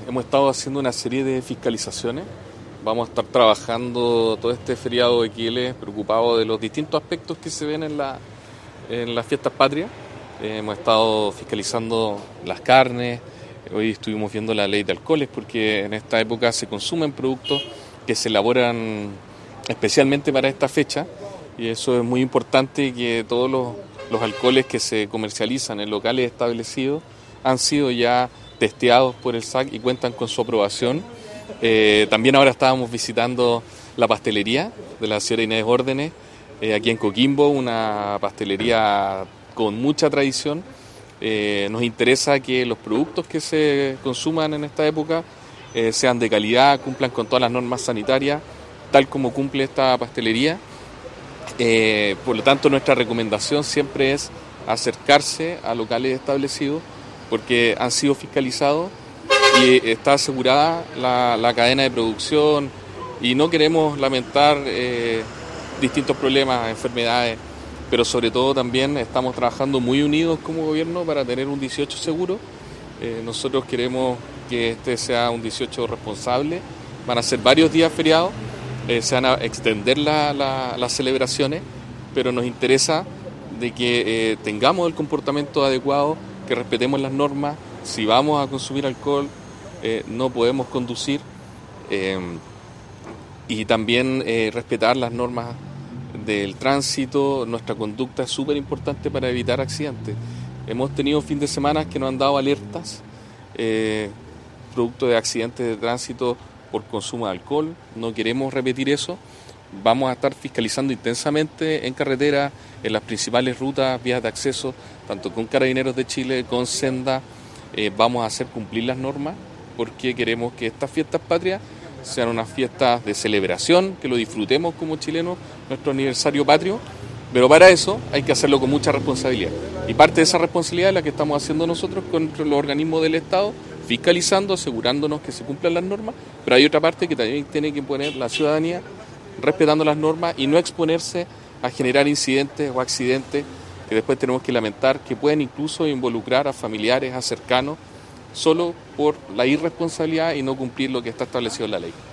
Hemos estado haciendo una serie de fiscalizaciones. Vamos a estar trabajando todo este feriado de Quilmes, preocupados de los distintos aspectos que se ven en las fiestas patrias. Hemos estado fiscalizando las carnes. Hoy estuvimos viendo la ley de alcoholes porque en esta época se consumen productos que se elaboran especialmente para esta fecha, y eso es muy importante, que todos los alcoholes que se comercializan en locales establecidos han sido ya testeados por el SAC y cuentan con su aprobación. También ahora estábamos visitando la pastelería de la señora Inés Órdenes, aquí en Coquimbo, una pastelería con mucha tradición. Nos interesa que los productos que se consuman en esta época sean de calidad, cumplan con todas las normas sanitarias, tal como cumple esta pastelería. Por lo tanto, nuestra recomendación siempre es acercarse a locales establecidos porque han sido fiscalizados y está asegurada la cadena de producción, y no queremos lamentar distintos problemas, enfermedades, pero sobre todo también estamos trabajando muy unidos como gobierno para tener un 18 seguro. Nosotros queremos que este sea un 18 responsable. Van a ser varios días feriados, se van a extender las celebraciones, pero nos interesa de que tengamos el comportamiento adecuado, que respetemos las normas. Si vamos a consumir alcohol, no podemos conducir, y también respetar las normas del tránsito. Nuestra conducta es súper importante para evitar accidentes. Hemos tenido fin de semana que nos han dado alertas producto de accidentes de tránsito por consumo de alcohol. No queremos repetir eso. Vamos a estar fiscalizando intensamente en carretera, en las principales rutas, vías de acceso, tanto con Carabineros de Chile, con Senda. Vamos a hacer cumplir las normas porque queremos que estas fiestas patrias sean unas fiestas de celebración, que lo disfrutemos como chilenos, nuestro aniversario patrio, pero para eso hay que hacerlo con mucha responsabilidad. Y parte de esa responsabilidad es la que estamos haciendo nosotros con los organismos del Estado, fiscalizando, asegurándonos que se cumplan las normas, pero hay otra parte que también tiene que poner la ciudadanía, respetando las normas y no exponerse a generar incidentes o accidentes que después tenemos que lamentar, que pueden incluso involucrar a familiares, a cercanos, solo por la irresponsabilidad y no cumplir lo que está establecido en la ley.